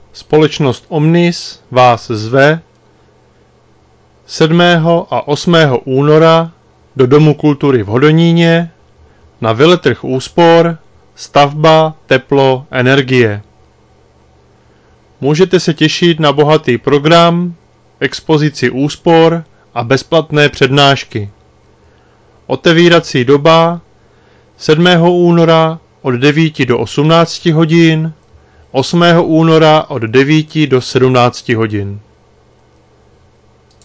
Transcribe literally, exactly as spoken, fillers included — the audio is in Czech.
Společnost Omnis vás zve sedmého a osmého února do Domu kultury v Hodoníně na veletrh úspor Stavba, teplo, energie. Můžete se těšit na bohatý program, expozici úspor a bezplatné přednášky. Otevírací doba sedmého února od devíti do osmnácti hodin, osmého února od devíti do sedmnácti hodin.